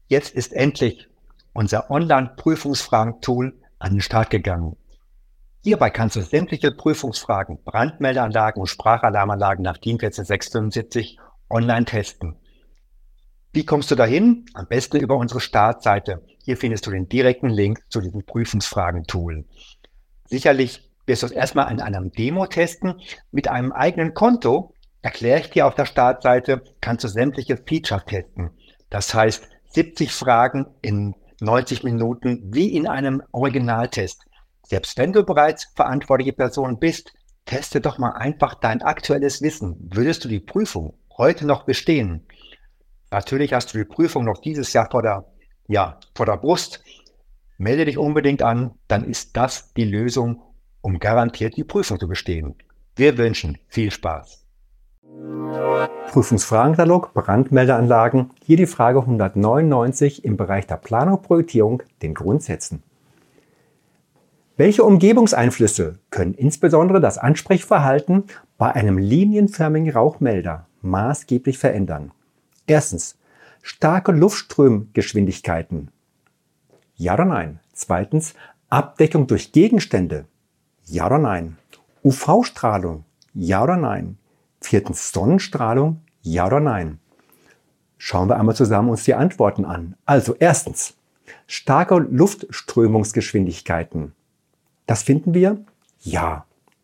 Jetzt ist endlich unser Online-Prüfungsfragen-Tool an den Start gegangen. Hierbei kannst du sämtliche Prüfungsfragen, Brandmeldeanlagen und Sprachalarmanlagen nach DIN 14675 online testen. Wie kommst du dahin? Am besten über unsere Startseite. Hier findest du den direkten Link zu diesem Prüfungsfragen-Tool. Sicherlich wirst du es erstmal in einem Demo testen. Mit einem eigenen Konto, erkläre ich dir auf der Startseite, kannst du sämtliche Features testen. Das heißt, 70 Fragen in 90 Minuten wie in einem Originaltest. Selbst wenn du bereits verantwortliche Person bist, teste doch mal einfach dein aktuelles Wissen. Würdest du die Prüfung heute noch bestehen? Natürlich hast du die Prüfung noch dieses Jahr vor der Brust. Melde dich unbedingt an, dann ist das die Lösung, um garantiert die Prüfung zu bestehen. Wir wünschen viel Spaß. Prüfungsfragenkatalog, Brandmeldeanlagen, hier die Frage 199 im Bereich der Planung und Projektierung, den Grundsätzen. Welche Umgebungseinflüsse können insbesondere das Ansprechverhalten bei einem linienförmigen Rauchmelder maßgeblich verändern? Erstens, starke Luftströmgeschwindigkeiten. Ja oder nein? Zweitens, Abdeckung durch Gegenstände. Ja oder nein? UV-Strahlung. Ja oder nein? Viertens, Sonnenstrahlung. Ja oder nein? Schauen wir einmal zusammen uns die Antworten an. Also erstens, starke Luftströmungsgeschwindigkeiten. Das finden wir? Ja.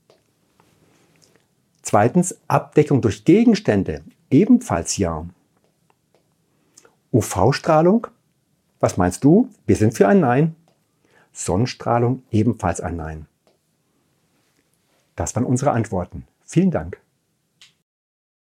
Zweitens, Abdeckung durch Gegenstände. Ebenfalls ja. UV-Strahlung? Was meinst du? Wir sind für ein Nein. Sonnenstrahlung? Ebenfalls ein Nein. Das waren unsere Antworten. Vielen Dank.